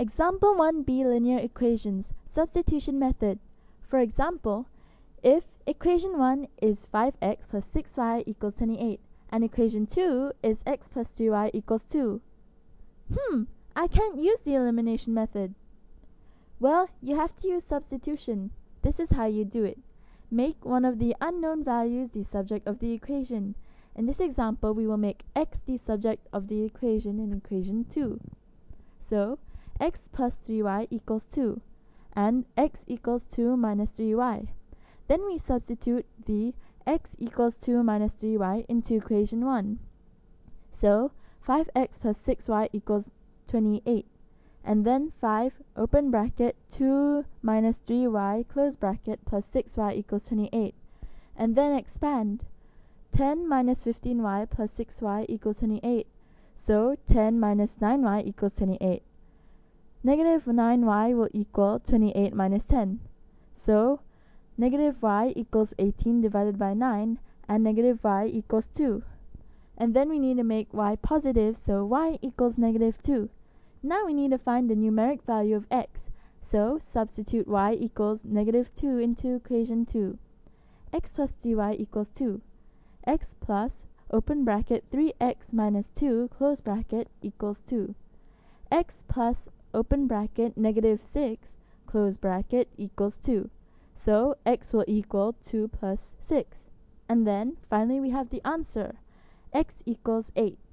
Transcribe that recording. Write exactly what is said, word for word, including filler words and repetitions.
Example one B linear equations, substitution method. For example, if equation one is five x plus six y equals twenty-eight, and equation two is x plus three y equals two. Hmm, I can't use the elimination method. Well, you have to use substitution. This is how you do it. Make one of the unknown values the subject of the equation. In this example, we will make x the subject of the equation in equation two. So, x plus three y equals two, and x equals two minus three y. Then we substitute the x equals two minus three y into equation one. So, five x plus six y equals twenty-eight. And then five, open bracket, two minus three y, close bracket, plus six y equals twenty-eight. And then expand. ten minus fifteen y plus six y equals twenty-eight. So, ten minus nine y equals twenty-eight. Negative nine y will equal twenty-eight minus ten. So, negative y equals eighteen divided by nine, and negative y equals two. And then we need to make y positive, so y equals negative two. Now we need to find the numeric value of x, so substitute y equals negative two into equation two. X plus three y equals two. X plus, open bracket, three x minus two, close bracket, equals two. X plus, open bracket, negative six, close bracket, equals two. So x will equal two plus six. And then, finally we have the answer. X equals eight.